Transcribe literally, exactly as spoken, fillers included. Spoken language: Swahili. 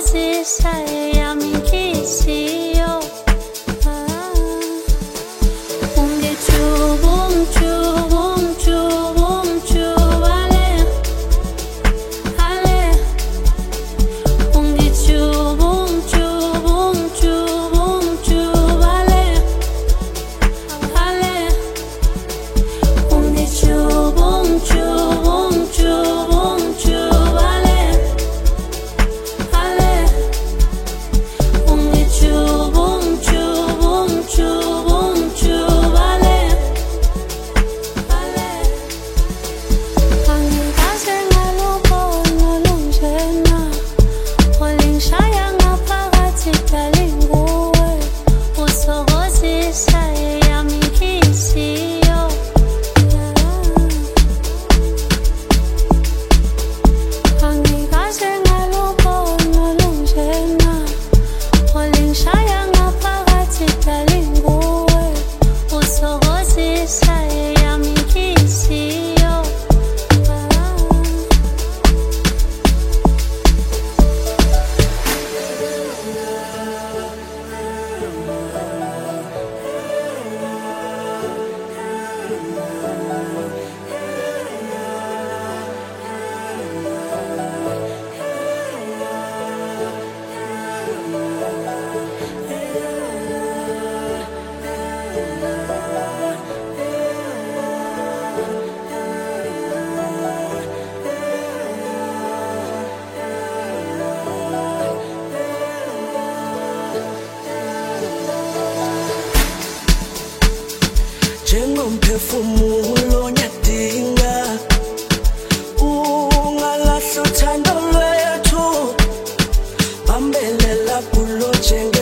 uthokozisa eyami inhliziyo. Ungijubu, ungijubu, ungijubu, ungijubu, ale, ale. Ungijubu, ungijubu, ungijubu, ungijubu, ale, ale. Ungijubu, ungijubu, ungijubu, ungijubu, ale, ale. Ungijubu, ungijubu, ungijubu, ungijubu, ale, ale. Angikaze ngalubona lunjena, olingishaya ngaphakathi dali nguwe, uthokozisa eyami inhliziyo. Angikaze ngalubona lunjena, olingishaya ngaphakathi dali nguwe, uthokozisa eyami inhliziyo. Njengomphefumulo nyadinga ungalahla uthando lwethu, bambelela kulo njenge